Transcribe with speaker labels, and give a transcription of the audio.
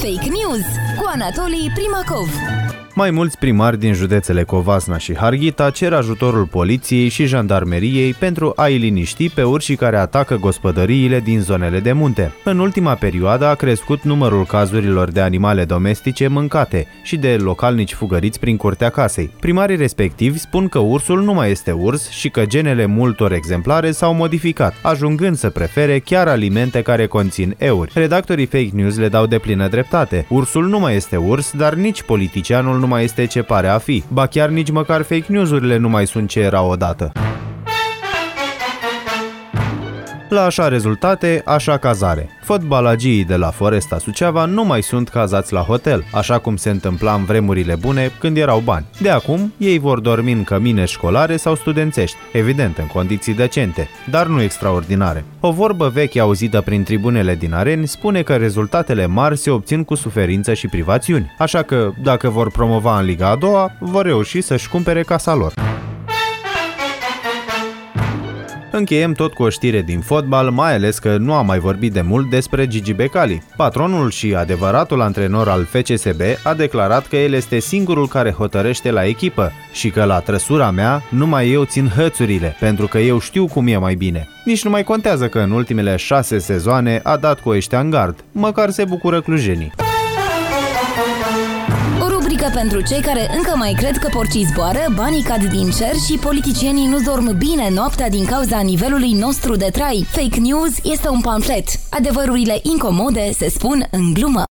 Speaker 1: Fake News cu Anatolii Primacov.
Speaker 2: Mai mulți primari din județele Covasna și Harghita cer ajutorul poliției și jandarmeriei pentru a-i liniști pe urșii care atacă gospodăriile din zonele de munte. În ultima perioadă a crescut numărul cazurilor de animale domestice mâncate și de localnici fugăriți prin curtea casei. Primarii respectivi spun că ursul nu mai este urs și că genele multor exemplare s-au modificat, ajungând să prefere chiar alimente care conțin euri. Redactorii Fake News le dau deplină dreptate. Ursul nu mai este urs, dar nici politicianul nu mai este ce pare a fi. Ba chiar nici măcar fake news-urile nu mai sunt ce erau odată. La așa rezultate, așa cazare. Fotbalagii de la Foresta Suceava nu mai sunt cazați la hotel, așa cum se întâmpla în vremurile bune când erau bani. De acum, ei vor dormi în cămine școlare sau studențești, evident în condiții decente, dar nu extraordinare. O vorbă veche auzită prin tribunele din Areni spune că rezultatele mari se obțin cu suferință și privațiuni, așa că, dacă vor promova în Liga a doua, vor reuși să-și cumpere casa lor. Încheiem tot cu o știre din fotbal, mai ales că nu am mai vorbit de mult despre Gigi Becali. Patronul și adevăratul antrenor al FCSB a declarat că el este singurul care hotărăște la echipă și că la trăsura mea numai eu țin hățurile, pentru că eu știu cum e mai bine. Nici nu mai contează că în ultimele 6 sezoane a dat cu ăștia în gard, măcar se bucură clujenii.
Speaker 1: Pentru cei care încă mai cred că porcii zboară, banii cad din cer și politicienii nu dorm bine noaptea din cauza nivelului nostru de trai. Fake News este un pamflet. Adevărurile incomode se spun în glumă.